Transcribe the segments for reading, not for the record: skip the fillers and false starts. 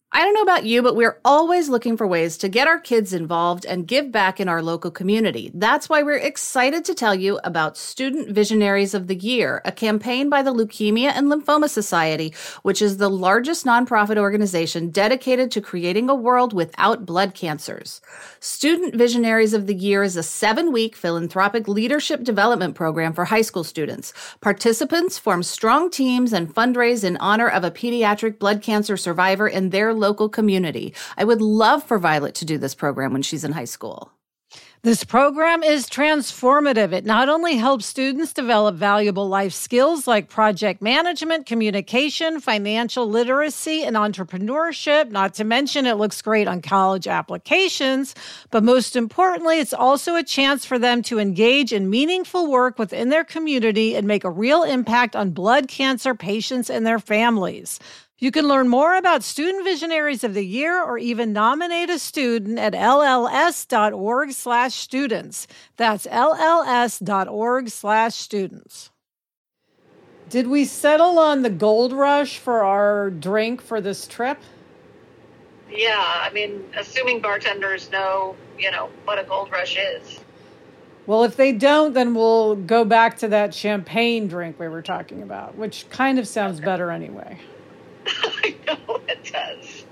I don't know about you, but we're always looking for ways to get our kids involved and give back in our local community. That's why we're excited to tell you about Student Visionaries of the Year, a campaign by the Leukemia and Lymphoma Society, which is the largest nonprofit organization dedicated to creating a world without blood cancers. Student Visionaries of the Year is a 7-week philanthropic leadership development program for high school students. Participants form strong teams and fundraise in honor of a pediatric blood cancer survivor in their local community. I would love for Violet to do this program when she's in high school. This program is transformative. It not only helps students develop valuable life skills like project management, communication, financial literacy, and entrepreneurship, not to mention it looks great on college applications, but most importantly, it's also a chance for them to engage in meaningful work within their community and make a real impact on blood cancer patients and their families. You can learn more about Student Visionaries of the Year or even nominate a student at lls.org/students. That's lls.org/students. Did we settle on the Gold Rush for our drink for this trip? Yeah, I mean, assuming bartenders know, what a Gold Rush is. Well, if they don't, then we'll go back to that champagne drink we were talking about, which kind of sounds better anyway. I know it does.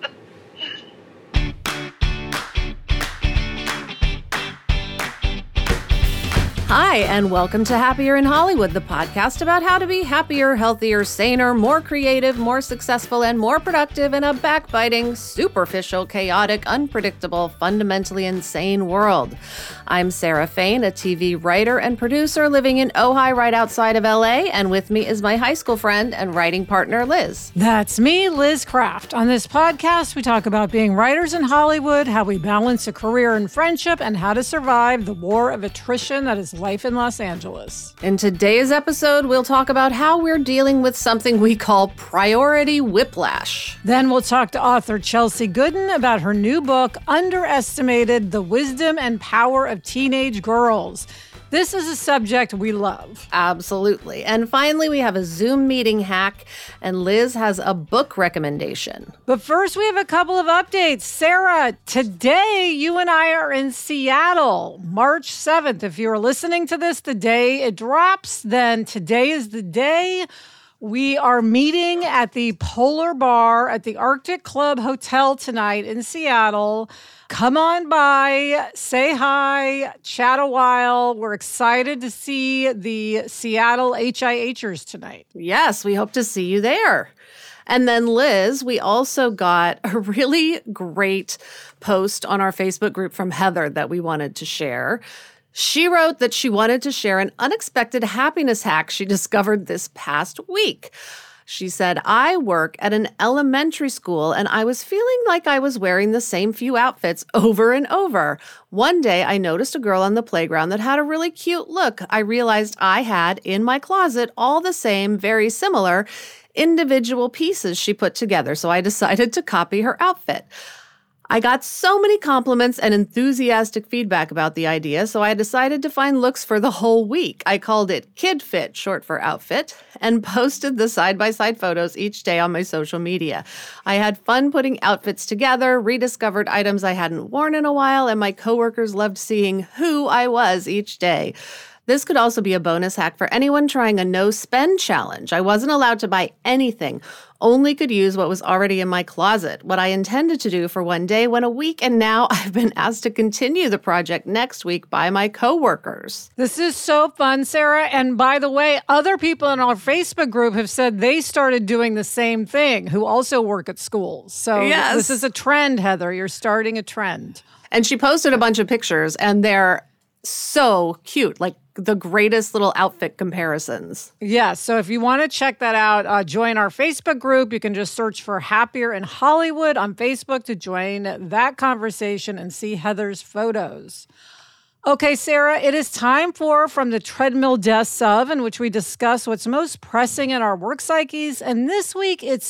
Hi, and welcome to Happier in Hollywood, the podcast about how to be happier, healthier, saner, more creative, more successful, and more productive in a backbiting, superficial, chaotic, unpredictable, fundamentally insane world. I'm Sarah Fain, a TV writer and producer living in Ojai right outside of LA, and with me is my high school friend and writing partner, Liz. That's me, Liz Craft. On this podcast, we talk about being writers in Hollywood, how we balance a career and friendship, and how to survive the war of attrition that is life in Los Angeles. In today's episode, we'll talk about how we're dealing with something we call priority whiplash. Then we'll talk to author Chelsea Gooden about her new book, Underestimated: The Wisdom and Power of Teenage Girls. This is a subject we love. Absolutely. And finally, we have a Zoom meeting hack, and Liz has a book recommendation. But first, we have a couple of updates. Sarah, today you and I are in Seattle, March 7th. If you're listening to this the day it drops, then today is the day. We are meeting at the Polar Bar at the Arctic Club Hotel tonight in Seattle. Come on by, say hi, chat a while. We're excited to see the Seattle HIHers tonight. Yes, we hope to see you there. And then, Liz, we also got a really great post on our Facebook group from Heather that we wanted to share. She wrote that she wanted to share an unexpected happiness hack she discovered this past week. She said, I work at an elementary school and I was feeling like I was wearing the same few outfits over and over. One day I noticed a girl on the playground that had a really cute look. I realized I had in my closet all the same, very similar individual pieces she put together. So I decided to copy her outfit. I got so many compliments and enthusiastic feedback about the idea, so I decided to find looks for the whole week. I called it Kid Fit, short for outfit, and posted the side-by-side photos each day on my social media. I had fun putting outfits together, rediscovered items I hadn't worn in a while, and my coworkers loved seeing who I was each day. This could also be a bonus hack for anyone trying a no-spend challenge. I wasn't allowed to buy anything, only could use what was already in my closet, what I intended to do for one day went a week, and now I've been asked to continue the project next week by my coworkers. This is so fun, Sarah. And by the way, other people in our Facebook group have said they started doing the same thing, who also work at schools. So yes. This is a trend, Heather. You're starting a trend. And she posted a bunch of pictures, and they're so cute, like the greatest little outfit comparisons. Yeah, so if you want to check that out, join our Facebook group. You can just search for Happier in Hollywood on Facebook to join that conversation and see Heather's photos. Okay, Sarah, it is time for From the Treadmill Desks Of, in which we discuss what's most pressing in our work psyches. And this week, it's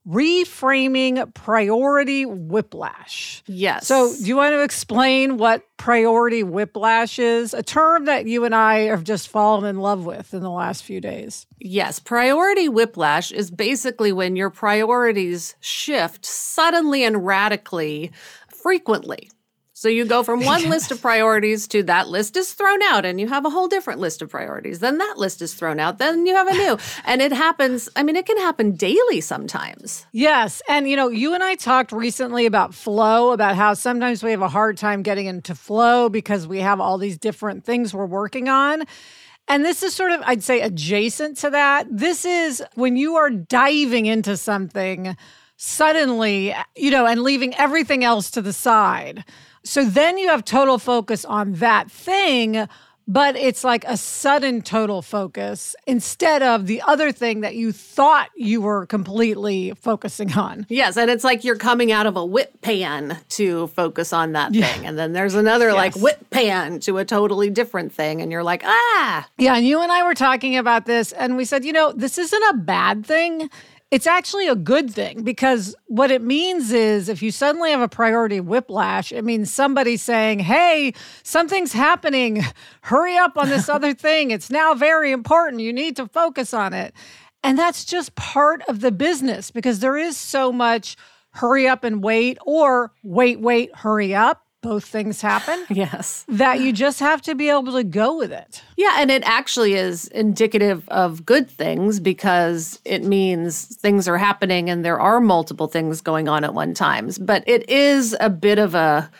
reframing priority whiplash. Yes. So do you want to explain what priority whiplash is? A term that you and I have just fallen in love with in the last few days. Yes, priority whiplash is basically when your priorities shift suddenly and radically frequently. So you go from one list of priorities to that list is thrown out and you have a whole different list of priorities. Then that list is thrown out. Then you have a new. And it happens, it can happen daily sometimes. Yes. And, you and I talked recently about flow, about how sometimes we have a hard time getting into flow because we have all these different things we're working on. And this is sort of, I'd say, adjacent to that. This is when you are diving into something suddenly, and leaving everything else to the side. So then you have total focus on that thing, but it's like a sudden total focus instead of the other thing that you thought you were completely focusing on. Yes, and it's like you're coming out of a whip pan to focus on that thing. And then there's another like whip pan to a totally different thing. And you're like, ah. Yeah, and you and I were talking about this and we said, this isn't a bad thing. It's actually a good thing because what it means is if you suddenly have a priority whiplash, it means somebody saying, hey, something's happening. Hurry up on this other thing. It's now very important. You need to focus on it. And that's just part of the business because there is so much hurry up and wait or wait, hurry up. Both things happen. Yes. That you just have to be able to go with it. Yeah, and it actually is indicative of good things because it means things are happening and there are multiple things going on at one time. But it is a bit of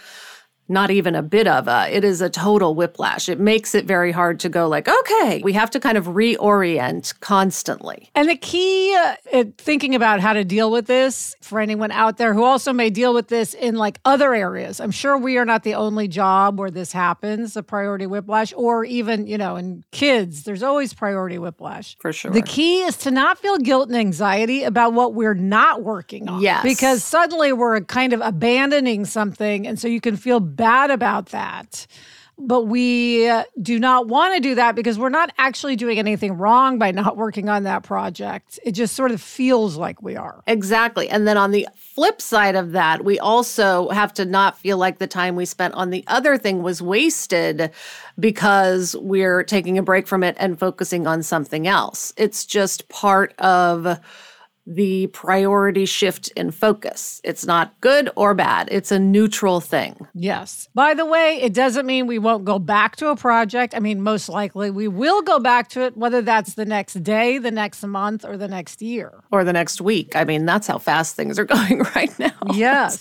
it is a total whiplash. It makes it very hard to go like, okay, we have to kind of reorient constantly. And the key thinking about how to deal with this for anyone out there who also may deal with this in like other areas. I'm sure we are not the only job where this happens, the priority whiplash, or even, in kids, there's always priority whiplash. For sure. The key is to not feel guilt and anxiety about what we're not working on. Yes. Because suddenly we're kind of abandoning something. And so you can feel bad about that. But we do not want to do that because we're not actually doing anything wrong by not working on that project. It just sort of feels like we are. Exactly. And then on the flip side of that, we also have to not feel like the time we spent on the other thing was wasted because we're taking a break from it and focusing on something else. It's just part of the priority shift in focus. It's not good or bad. It's a neutral thing. Yes. By the way, it doesn't mean we won't go back to a project. Most likely we will go back to it, whether that's the next day, the next month, or the next year. Or the next week. That's how fast things are going right now. Yes.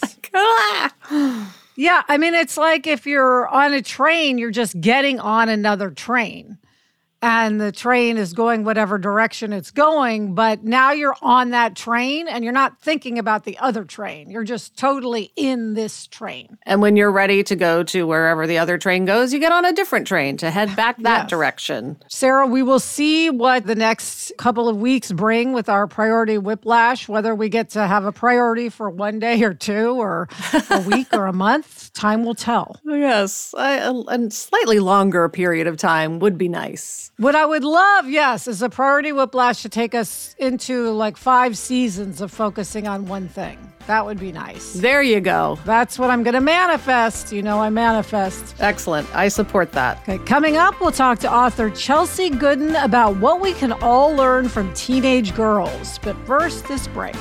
Yeah. It's like if you're on a train, you're just getting on another train. And the train is going whatever direction it's going, but now you're on that train and you're not thinking about the other train. You're just totally in this train. And when you're ready to go to wherever the other train goes, you get on a different train to head back that direction. Sarah, we will see what the next couple of weeks bring with our priority whiplash, whether we get to have a priority for one day or two or a week or a month. Time will tell. Yes, a slightly longer period of time would be nice. What I would love, is a priority whiplash to take us into like 5 seasons of focusing on one thing. That would be nice. There you go. That's what I'm going to manifest. I manifest. Excellent. I support that. Okay, coming up, we'll talk to author Chelsea Gooden about what we can all learn from teenage girls. But first, this break.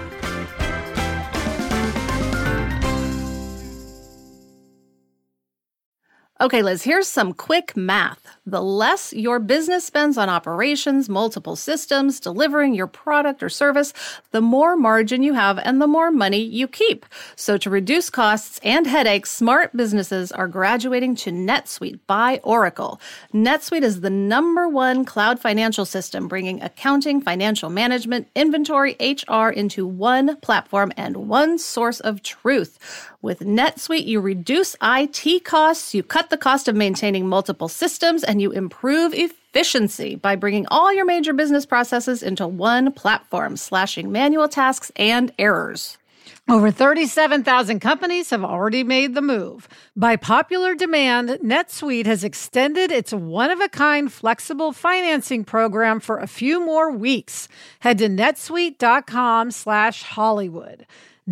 Okay, Liz, here's some quick math. The less your business spends on operations, multiple systems, delivering your product or service, the more margin you have and the more money you keep. So to reduce costs and headaches, smart businesses are graduating to NetSuite by Oracle. NetSuite is the #1 cloud financial system, bringing accounting, financial management, inventory, HR into one platform and one source of truth. With NetSuite, you reduce IT costs, you cut the cost of maintaining multiple systems, and you improve efficiency by bringing all your major business processes into one platform, slashing manual tasks and errors. Over 37,000 companies have already made the move. By popular demand, NetSuite has extended its one-of-a-kind flexible financing program for a few more weeks. Head to netsuite.com/Hollywood.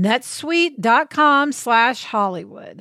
netsuite.com/Hollywood.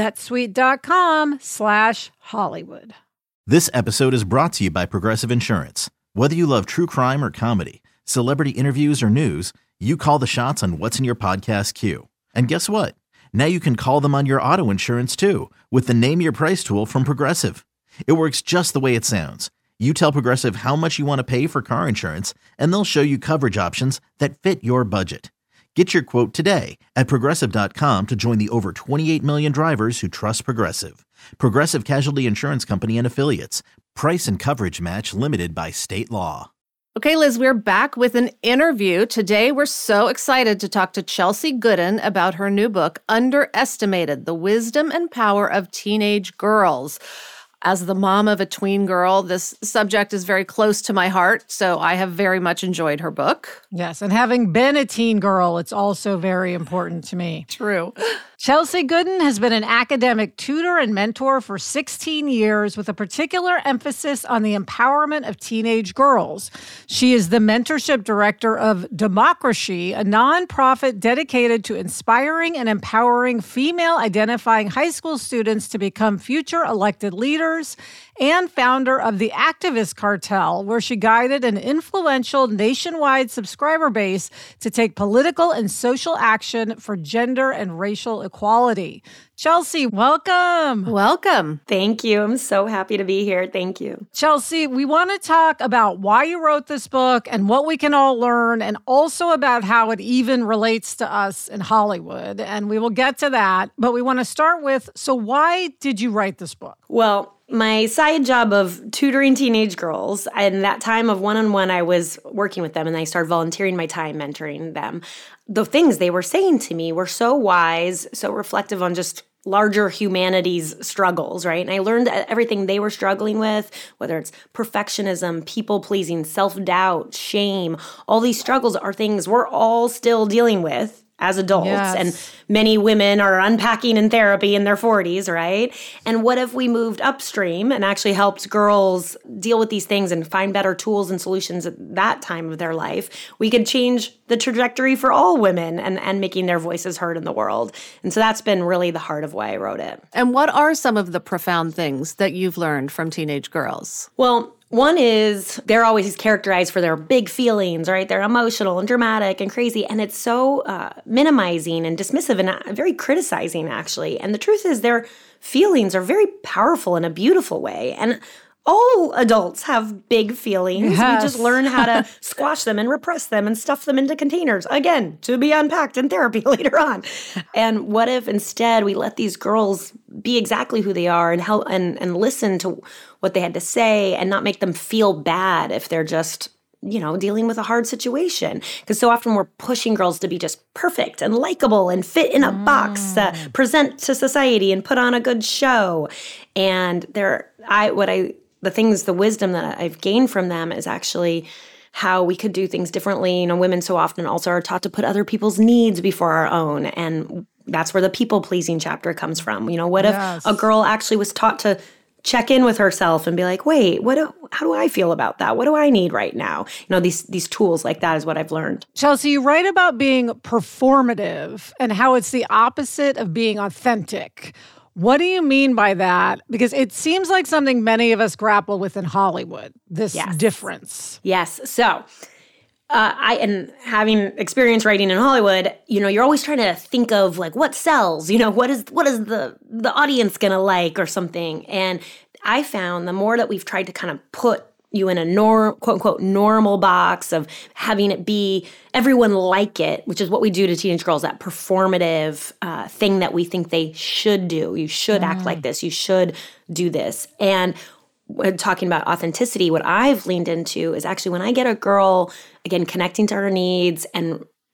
netsuite.com/Hollywood. This episode is brought to you by Progressive Insurance. Whether you love true crime or comedy, celebrity interviews or news, you call the shots on what's in your podcast queue. And guess what? Now you can call them on your auto insurance too with the Name Your Price tool from Progressive. It works just the way it sounds. You tell Progressive how much you want to pay for car insurance, and they'll show you coverage options that fit your budget. Get your quote today at Progressive.com to join the over 28 million drivers who trust Progressive. Progressive Casualty Insurance Company and Affiliates. Price and coverage match limited by state law. Okay, Liz, we're back with an interview. Today, we're so excited to talk to Chelsea Gooden about her new book, Underestimated: The Wisdom and Power of Teenage Girls. As the mom of a tween girl, this subject is very close to my heart, so I have very much enjoyed her book. Yes, and having been a teen girl, it's also very important to me. True. Chelsea Gooden has been an academic tutor and mentor for 16 years with a particular emphasis on the empowerment of teenage girls. She is the mentorship director of Democracy, a nonprofit dedicated to inspiring and empowering female-identifying high school students to become future elected leaders, and founder of the Activist Cartel, where she guided an influential nationwide subscriber base to take political and social action for gender and racial equality. Chelsea, welcome. Welcome. Thank you. I'm so happy to be here. Thank you. Chelsea, we want to talk about why you wrote this book and what we can all learn, and also about how it even relates to us in Hollywood. And we will get to that. But we want to start with, so why did you write this book? Well, my side job of tutoring teenage girls, and that time of one-on-one, I was working with them and I started volunteering my time mentoring them. The things they were saying to me were so wise, so reflective on just larger humanity's struggles, right? And I learned everything they were struggling with, whether it's perfectionism, people-pleasing, self-doubt, shame. All these struggles are things we're all still dealing with as adults. Yes. And many women are unpacking in therapy in their 40s, right? And what if we moved upstream and actually helped girls deal with these things and find better tools and solutions at that time of their life? We could change the trajectory for all women and making their voices heard in the world. And so that's been really the heart of why I wrote it. And what are some of the profound things that you've learned from teenage girls? Well, one is they're always characterized for their big feelings, right? They're emotional and dramatic and crazy. And it's so minimizing and dismissive and very criticizing, actually. And the truth is their feelings are very powerful in a beautiful way. And all adults have big feelings. Yes. We just learn how to squash them and repress them and stuff them into containers, again, to be unpacked in therapy later on. And what if instead we let these girls be exactly who they are and help and listen to what they had to say and not make them feel bad if they're just, dealing with a hard situation? Because so often we're pushing girls to be just perfect and likable and fit in a box, present to society and put on a good show. And the wisdom that I've gained from them is actually how we could do things differently. Women so often also are taught to put other people's needs before our own. And that's where the people-pleasing chapter comes from. What if a girl actually was taught to check in with herself and be like, wait, how do I feel about that? What do I need right now? These tools like that is what I've learned. Chelsea, you write about being performative and how it's the opposite of being authentic. What do you mean by that? Because it seems like something many of us grapple with in Hollywood, this difference. Yes. So and having experience writing in Hollywood, you're always trying to think of like what sells, what is the audience going to like or something. And I found the more that we've tried to kind of put you in a quote unquote normal box of having it be everyone like it, which is what we do to teenage girls, that performative thing that we think they should do. You should act like this. You should do this. And when talking about authenticity, what I've leaned into is actually when I get a girl, again, connecting to her needs and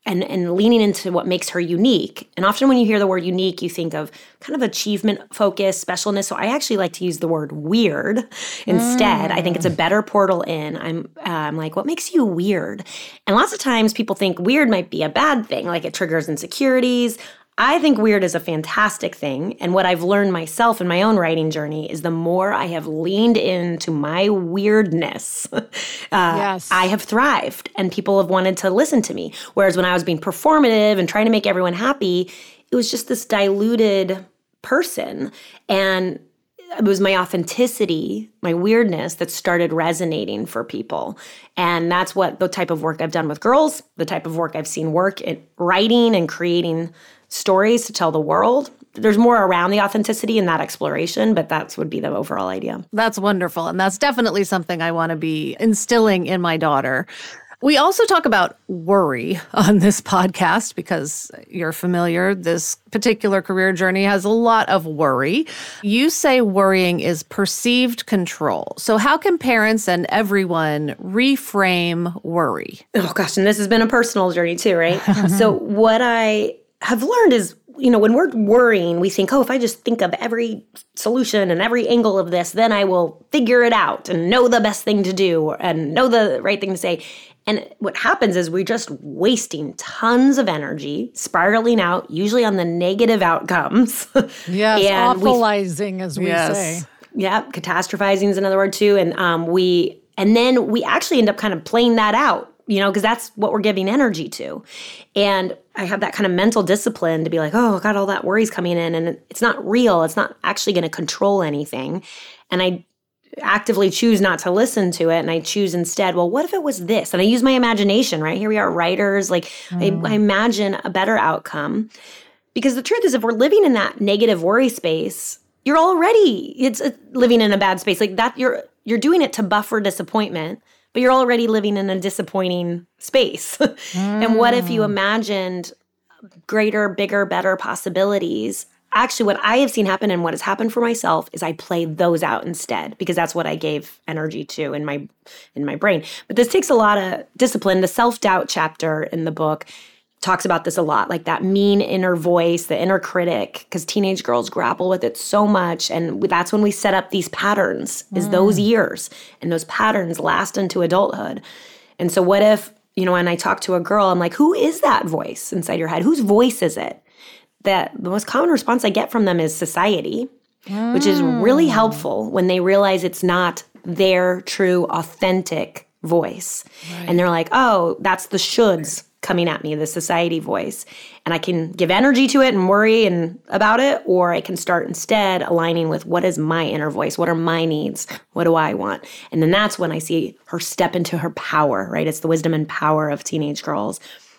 and leaning into what makes her unique. And often when you hear the word unique, you think of kind of achievement focus, specialness. So I actually like to use the word weird instead. I think it's a better portal in. I'm like, what makes you weird? And lots of times people think weird might be a bad thing, like it triggers insecurities. I think weird is a fantastic thing. And what I've learned myself in my own writing journey is the more I have leaned into my weirdness, Yes. I have thrived and people have wanted to listen to me. Whereas when I was being performative and trying to make everyone happy, it was just this diluted person. And it was my authenticity, my weirdness that started resonating for people. And that's what the type of work I've done with girls, the type of work I've seen work in writing and creating stories to tell the world. There's more around the authenticity in that exploration, but that would be the overall idea. That's wonderful. And that's definitely something I want to be instilling in my daughter. We also talk about worry on this podcast because you're familiar. This particular career journey has a lot of worry. You say worrying is perceived control. So how can parents and everyone reframe worry? Oh gosh, and this has been a personal journey too, right? So what I have learned is, when we're worrying, we think, if I just think of every solution and every angle of this, then I will figure it out and know the best thing to do and know the right thing to say. And what happens is we're just wasting tons of energy, spiraling out, usually on the negative outcomes. Yes, And awfulizing, as we say. Yeah, catastrophizing is another word too. And then we actually end up kind of playing that out, because that's what we're giving energy to. And I have that kind of mental discipline to be like, God, all that worry's coming in and it's not real. It's not actually going to control anything. And I actively choose not to listen to it. And I choose instead, what if it was this? And I use my imagination, right? Here we are, writers. I imagine a better outcome. Because the truth is, if we're living in that negative worry space, you're already, living in a bad space. Like that, you're doing it to buffer disappointment, but you're already living in a disappointing space. And what if you imagined greater, bigger, better possibilities? Actually, what I have seen happen and what has happened for myself is I played those out instead because that's what I gave energy to in my brain. But this takes a lot of discipline. The self-doubt chapter in the book talks about this a lot, like that mean inner voice, the inner critic, because teenage girls grapple with it so much. And that's when we set up these patterns, is those years. And those patterns last into adulthood. And so what if, when I talk to a girl, I'm like, who is that voice inside your head? Whose voice is it? That the most common response I get from them is society, which is really helpful when they realize it's not their true, authentic voice. Right. And they're like, that's the shoulds coming at me, the society voice. And I can give energy to it and worry about it, or I can start instead aligning with what is my inner voice? What are my needs? What do I want? And then that's when I see her step into her power, right? It's the wisdom and power of teenage girls.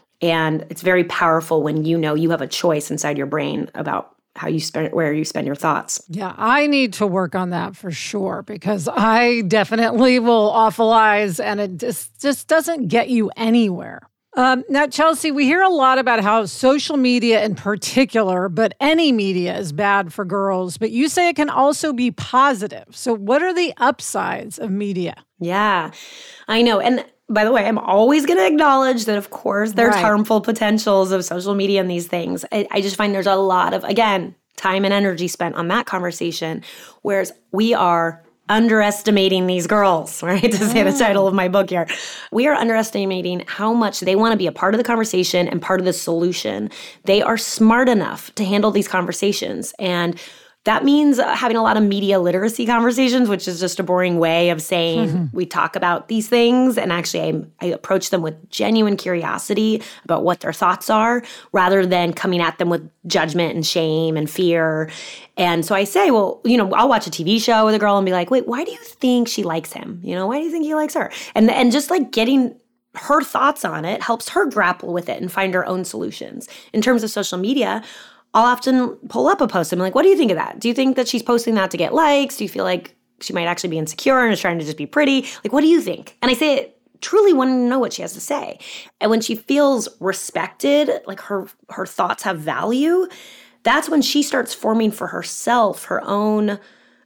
And it's very powerful when you have a choice inside your brain about where you spend your thoughts. Yeah, I need to work on that for sure because I definitely will awfulize and it just doesn't get you anywhere. Now, Chelsea, we hear a lot about how social media in particular, but any media is bad for girls, but you say it can also be positive. So what are the upsides of media? Yeah, I know. And by the way, I'm always going to acknowledge that, of course, there's harmful potentials of social media and these things. I just find there's a lot of, again, time and energy spent on that conversation, whereas we are underestimating these girls, right? To say the title of my book here. We are underestimating how much they want to be a part of the conversation and part of the solution. They are smart enough to handle these conversations. And that means having a lot of media literacy conversations, which is just a boring way of saying we talk about these things. And actually, I approach them with genuine curiosity about what their thoughts are, rather than coming at them with judgment and shame and fear. And so I say, I'll watch a TV show with a girl and be like, wait, why do you think she likes him? Why do you think he likes her? And just like getting her thoughts on it helps her grapple with it and find her own solutions. In terms of social media, I'll often pull up a post and be like, what do you think of that? Do you think that she's posting that to get likes? Do you feel like she might actually be insecure and is trying to just be pretty? Like, what do you think? And I say it truly wanting to know what she has to say. And when she feels respected, like her thoughts have value, that's when she starts forming for herself her own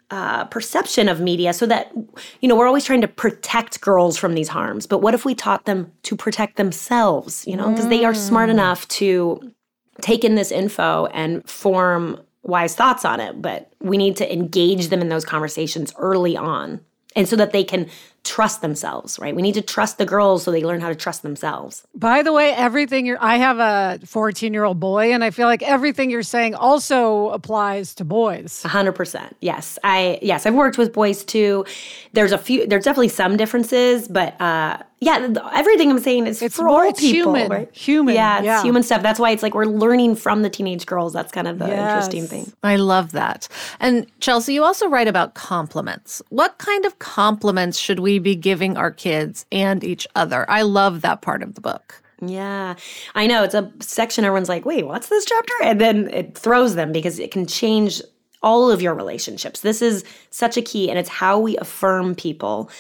perception of media so that, we're always trying to protect girls from these harms. But what if we taught them to protect themselves, because they are smart enough to take in this info and form wise thoughts on it. But we need to engage them in those conversations early on. And so that they can trust themselves, right? We need to trust the girls so they learn how to trust themselves. By the way, I have a 14-year-old boy, and I feel like everything you're saying also applies to boys. 100%. Yes. I've worked with boys too. There's definitely some differences, but everything I'm saying is for all people. Human. Yeah, it's human stuff. That's why it's like we're learning from the teenage girls. That's kind of the interesting thing. I love that. And Chelsea, you also write about compliments. What kind of compliments should we be giving our kids and each other? I love that part of the book. Yeah, I know. It's a section everyone's like, wait, what's this chapter? And then it throws them because it can change all of your relationships. This is such a key, and it's how we affirm people.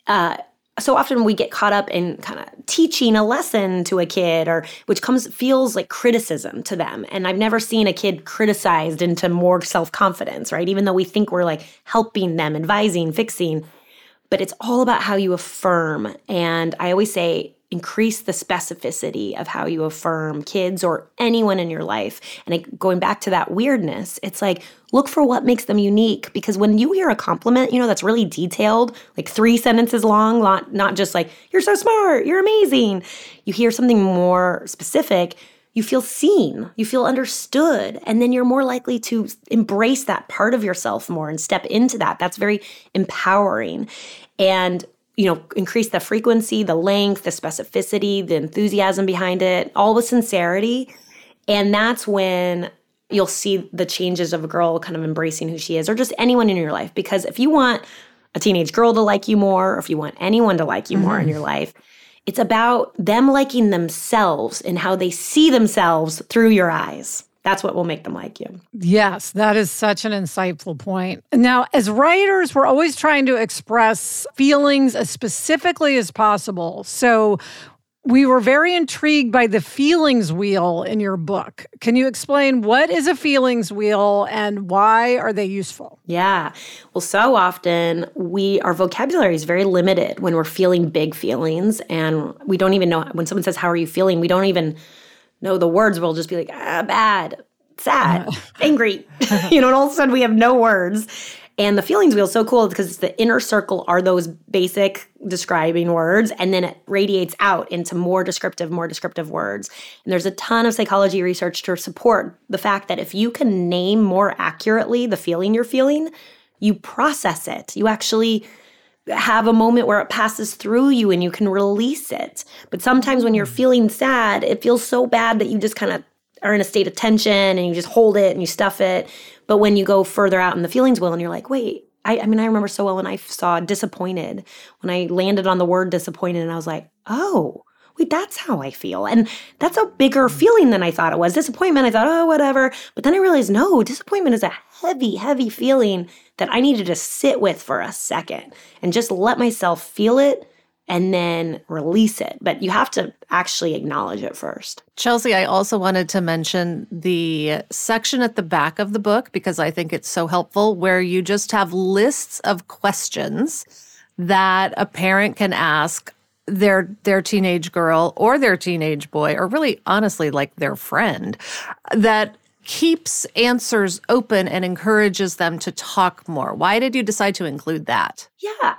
So often we get caught up in kind of teaching a lesson to a kid, which feels like criticism to them. And I've never seen a kid criticized into more self-confidence, right? Even though we think we're like helping them, advising, fixing. But it's all about how you affirm. And I always say, increase the specificity of how you affirm kids or anyone in your life. And going back to that weirdness, it's like, look for what makes them unique. Because when you hear a compliment, that's really detailed, like 3 sentences long, not just like, you're so smart, you're amazing. You hear something more specific, you feel seen, you feel understood, and then you're more likely to embrace that part of yourself more and step into that. That's very empowering. And increase the frequency, the length, the specificity, the enthusiasm behind it, all with sincerity. And that's when you'll see the changes of a girl kind of embracing who she is, or just anyone in your life. Because if you want a teenage girl to like you more, or if you want anyone to like you more in your life, it's about them liking themselves and how they see themselves through your eyes. That's what will make them like you. Yes, that is such an insightful point. Now, as writers, we're always trying to express feelings as specifically as possible. So we were very intrigued by the feelings wheel in your book. Can you explain what is a feelings wheel and why are they useful? Yeah. Well, so often our vocabulary is very limited when we're feeling big feelings, and we don't even know when someone says, "How are you feeling?" We don't even know the words. We'll just be like, bad, sad, angry, and all of a sudden we have no words. And the feelings wheel is so cool because the inner circle are those basic describing words, and then it radiates out into more descriptive words. And there's a ton of psychology research to support the fact that if you can name more accurately the feeling you're feeling, you process it. You actually have a moment where it passes through you and you can release it. But sometimes when you're feeling sad, it feels so bad that you just kind of are in a state of tension and you just hold it and you stuff it. But when you go further out in the feelings wheel and you're like, wait, I remember so well when I saw disappointed, when I landed on the word disappointed, and I was like, oh, wait, that's how I feel. And that's a bigger feeling than I thought it was. Disappointment, I thought, oh, whatever. But then I realized, no, disappointment is a heavy, heavy feeling that I needed to sit with for a second and just let myself feel it and then release it. But you have to actually acknowledge it first. Chelsea, I also wanted to mention the section at the back of the book because I think it's so helpful, where you just have lists of questions that a parent can ask their teenage girl or their teenage boy, or really honestly like their friend, that keeps answers open and encourages them to talk more. Why did you decide to include that? Yeah,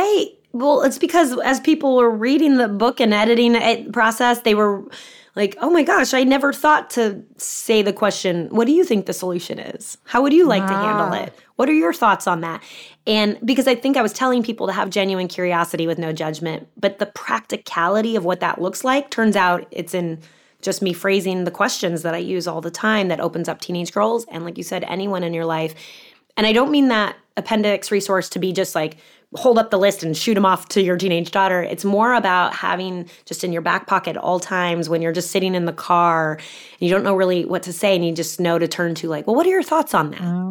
well, it's because as people were reading the book and editing it process, they were like, oh my gosh, I never thought to say the question, what do you think the solution is? How would you like to handle it? What are your thoughts on that? And because I think I was telling people to have genuine curiosity with no judgment, but the practicality of what that looks like, turns out it's in just me phrasing the questions that I use all the time that opens up teenage girls and, like you said, anyone in your life. And I don't mean that appendix resource to be just like, hold up the list and shoot them off to your teenage daughter. It's more about having just in your back pocket at all times when you're just sitting in the car and you don't know really what to say and you just know to turn to, like, well, what are your thoughts on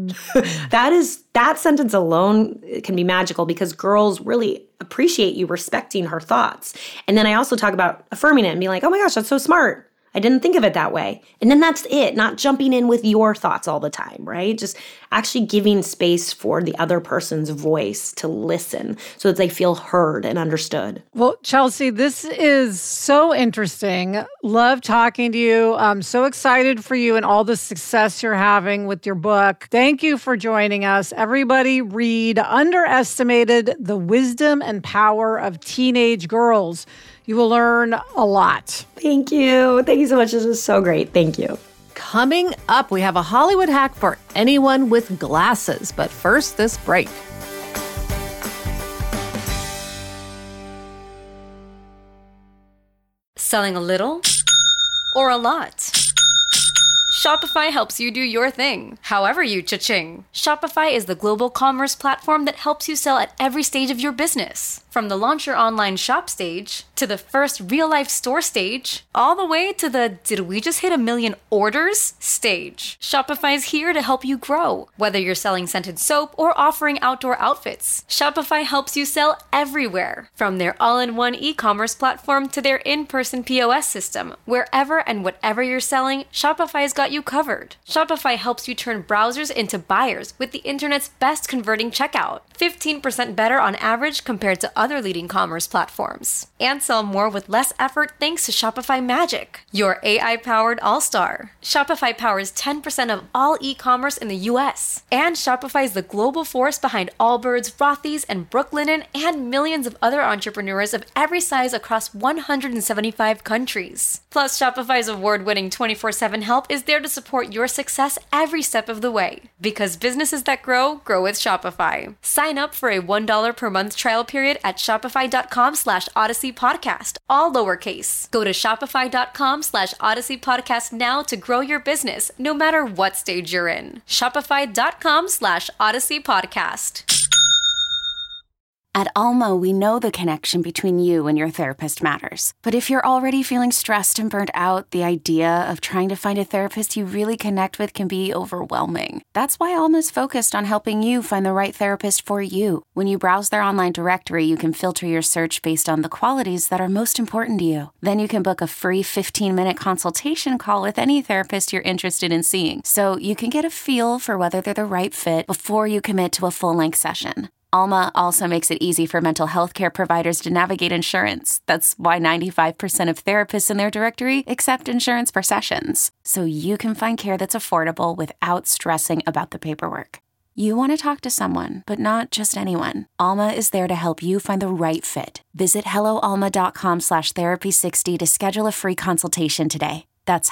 that? That sentence alone can be magical because girls really appreciate you respecting her thoughts. And then I also talk about affirming it and being like, oh my gosh, that's so smart. I didn't think of it that way. And then that's it, not jumping in with your thoughts all the time, right? Just actually giving space for the other person's voice to listen so that they feel heard and understood. Well, Chelsea, this is so interesting. Love talking to you. I'm so excited for you and all the success you're having with your book. Thank you for joining us. Everybody read Underestimated: The Wisdom and Power of Teenage Girls. You will learn a lot. Thank you. Thank you so much. This was so great. Thank you. Coming up, we have a Hollywood hack for anyone with glasses. But first, this break. Selling a little or a lot? Shopify helps you do your thing, however you cha-ching. Shopify is the global commerce platform that helps you sell at every stage of your business. From the launch your online shop stage, to the first real-life store stage, all the way to the did we just hit 1 million orders stage. Shopify is here to help you grow. Whether you're selling scented soap or offering outdoor outfits, Shopify helps you sell everywhere. From their all-in-one e-commerce platform to their in-person POS system, wherever and whatever you're selling, Shopify's got you covered. Shopify helps you turn browsers into buyers with the internet's best converting checkout. 15% better on average compared to other leading commerce platforms. And sell more with less effort thanks to Shopify Magic, your AI-powered all-star. Shopify powers 10% of all e-commerce in the US. And Shopify is the global force behind Allbirds, Rothy's, and Brooklinen, and millions of other entrepreneurs of every size across 175 countries. Plus, Shopify's award-winning 24/7 help is there to support your success every step of the way. Because businesses that grow, grow with Shopify. Sign up for a $1 per month trial period at shopify.com/Odyssey Podcast, all lowercase. Go to shopify.com/Odyssey Podcast now to grow your business, no matter what stage you're in. Shopify.com/Odyssey Podcast. At Alma, we know the connection between you and your therapist matters. But if you're already feeling stressed and burnt out, the idea of trying to find a therapist you really connect with can be overwhelming. That's why Alma's focused on helping you find the right therapist for you. When you browse their online directory, you can filter your search based on the qualities that are most important to you. Then you can book a free 15-minute consultation call with any therapist you're interested in seeing, so you can get a feel for whether they're the right fit before you commit to a full-length session. Alma also makes it easy for mental health care providers to navigate insurance. That's why 95% of therapists in their directory accept insurance for sessions. So you can find care that's affordable without stressing about the paperwork. You want to talk to someone, but not just anyone. Alma is there to help you find the right fit. Visit helloalma.com/therapy60 to schedule a free consultation today. That's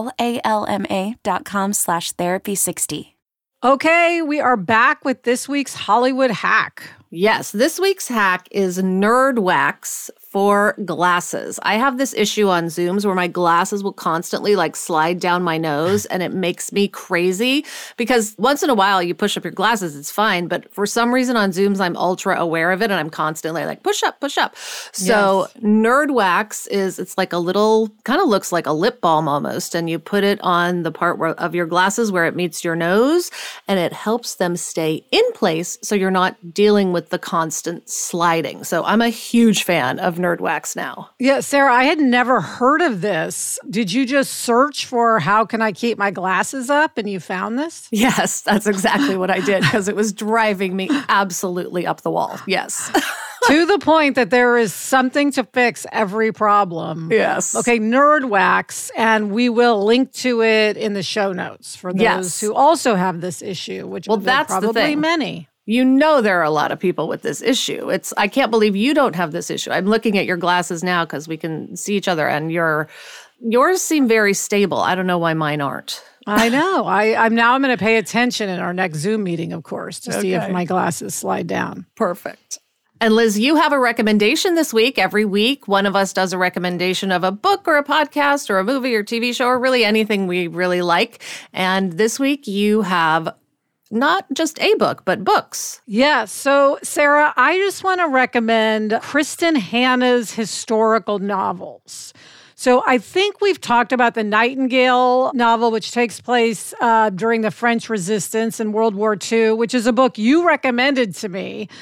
helloalma.com/therapy60. Okay, we are back with this week's Hollywood hack. Yes, this week's hack is Nerd Wax for glasses. I have this issue on Zooms where my glasses will constantly slide down my nose, and it makes me crazy because once in a while you push up your glasses, it's fine. But for some reason on Zooms, I'm ultra aware of it and I'm constantly push up, push up. So yes. Nerd Wax it's like a little, kind of looks like a lip balm almost. And you put it on the part of your glasses where it meets your nose, and it helps them stay in place so you're not dealing with the constant sliding. So I'm a huge fan of Nerd Wax now. Yeah, Sarah, I had never heard of this. Did you just search for how can I keep my glasses up and you found this? Yes, that's exactly what I did because it was driving me absolutely up the wall. Yes. To the point that there is something to fix every problem. Yes. Okay, Nerd Wax, and we will link to it in the show notes for those who also have this issue, which that's probably the thing. Many. You know there are a lot of people with this issue. I can't believe you don't have this issue. I'm looking at your glasses now because we can see each other, and yours seem very stable. I don't know why mine aren't. I know. I'm going to pay attention in our next Zoom meeting, of course, to see if my glasses slide down. Perfect. And Liz, you have a recommendation this week. Every week, one of us does a recommendation of a book or a podcast or a movie or TV show or really anything we really like. And this week you have not just a book, but books. Yeah. So, Sarah, I just want to recommend Kristen Hanna's historical novels. So I think we've talked about the Nightingale novel, which takes place during the French Resistance in World War II, which is a book you recommended to me.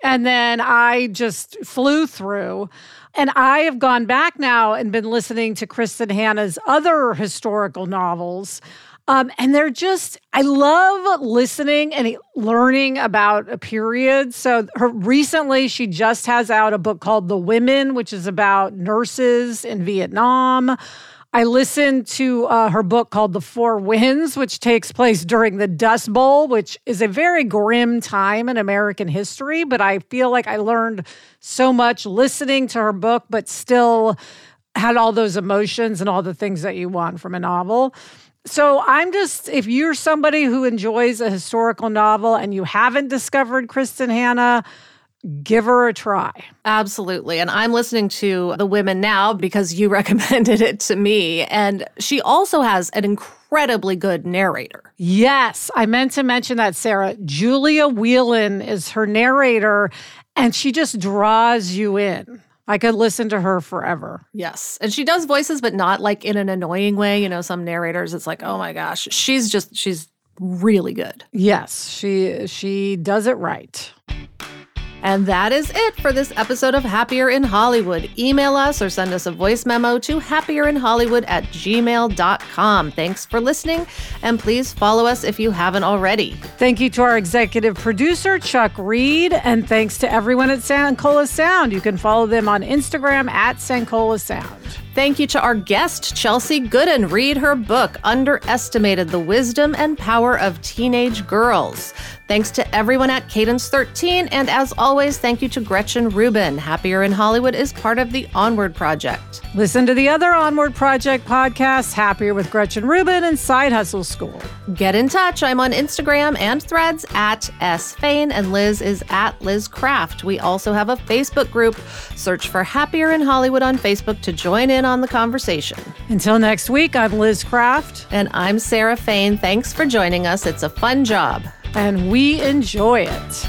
And then I just flew through. And I have gone back now and been listening to Kristin Hannah's other historical novels. And they're just, I love listening and learning about a period. So recently, she just has out a book called The Women, which is about nurses in Vietnam. I listened to her book called The Four Winds, which takes place during the Dust Bowl, which is a very grim time in American history. But I feel like I learned so much listening to her book, but still had all those emotions and all the things that you want from a novel. So if you're somebody who enjoys a historical novel and you haven't discovered Kristin Hannah, give her a try. Absolutely. And I'm listening to The Women now because you recommended it to me. And she also has an incredibly good narrator. Yes, I meant to mention that, Sarah. Julia Whelan is her narrator, and she just draws you in. I could listen to her forever. Yes. And she does voices, but not like in an annoying way. You know, some narrators, it's like, oh my gosh, she's really good. Yes, she does it right. And that is it for this episode of Happier in Hollywood. Email us or send us a voice memo to happierinhollywood@gmail.com. Thanks for listening, and please follow us if you haven't already. Thank you to our executive producer, Chuck Reed, and thanks to everyone at Sankola Sound. You can follow them on Instagram @Sankola Sound. Thank you to our guest, Chelsea Gooden. Read her book, Underestimated: The Wisdom and Power of Teenage Girls. Thanks to everyone at Cadence 13, and as always, thank you to Gretchen Rubin. Happier in Hollywood is part of the Onward Project. Listen to the other Onward Project podcasts, Happier with Gretchen Rubin and Side Hustle School. Get in touch. I'm on Instagram and Threads @SFain, and Liz is @LizCraft. We also have a Facebook group. Search for Happier in Hollywood on Facebook to join in on the conversation. Until next week, I'm Liz Craft. And I'm Sarah Fain. Thanks for joining us. It's a fun job. And we enjoy it.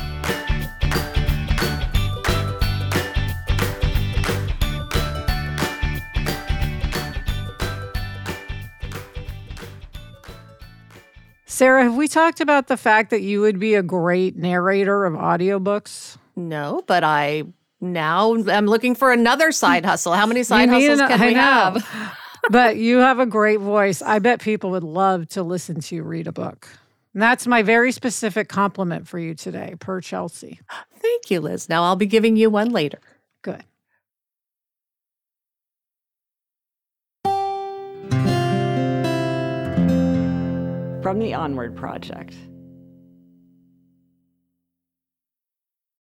Sarah, have we talked about the fact that you would be a great narrator of audiobooks? No, but I'm looking for another side hustle. How many side hustles can we have? But you have a great voice. I bet people would love to listen to you read a book. And that's my very specific compliment for you today, per Chelsea. Thank you, Liz. Now I'll be giving you one later. Good. From the Onward Project.